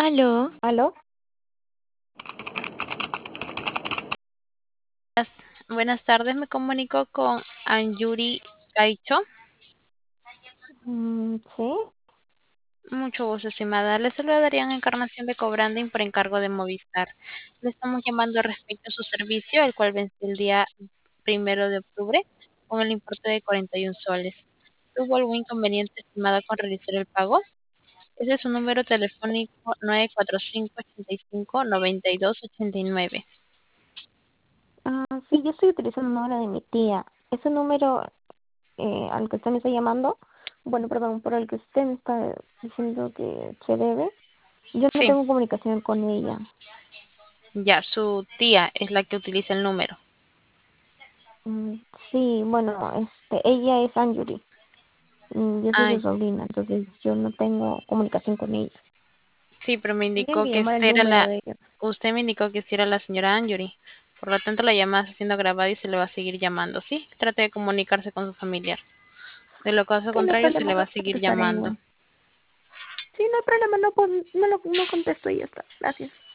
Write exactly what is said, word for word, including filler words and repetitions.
Aló, ¿Aló? Buenas buenas tardes, me comunico con Anjuri Caicho. Mm, sí. Mucho gusto, estimada. Le saludaría en Encarnación de Cobranding por encargo de Movistar. Le estamos llamando respecto a su servicio, el cual vence el día primero de octubre con el importe de cuarenta y un soles. ¿Tuvo algún inconveniente, estimada, con realizar el pago? Ese es su número telefónico nueve cuatro cinco, ocho cinco, nueve dos ocho nueve. Ah, sí, yo estoy utilizando el número de mi tía. Ese número eh, al que usted me está llamando, bueno, perdón, por el que usted me está diciendo que se debe, yo no Sí, tengo comunicación con ella. ya, su tía es la que utiliza el número. Mm, sí, bueno, este, ella es Anjuri. Mm, yo soy Ah, su sobrina, entonces yo no tengo comunicación con ella. sí, pero me Tendrían indicó que que llamar el esta era número la, de ella. usted me indicó que esta era la señora Anjuri. Por lo tanto, la llamada está siendo grabada y se le va a seguir llamando, ¿sí? Trate de comunicarse con su familiar. De lo caso Sí, no hay contrario, se problema, le va yo a seguir contestaré llamando. igual. Sí, no hay problema, no, pon- no, lo, no contesto y ya está. Gracias.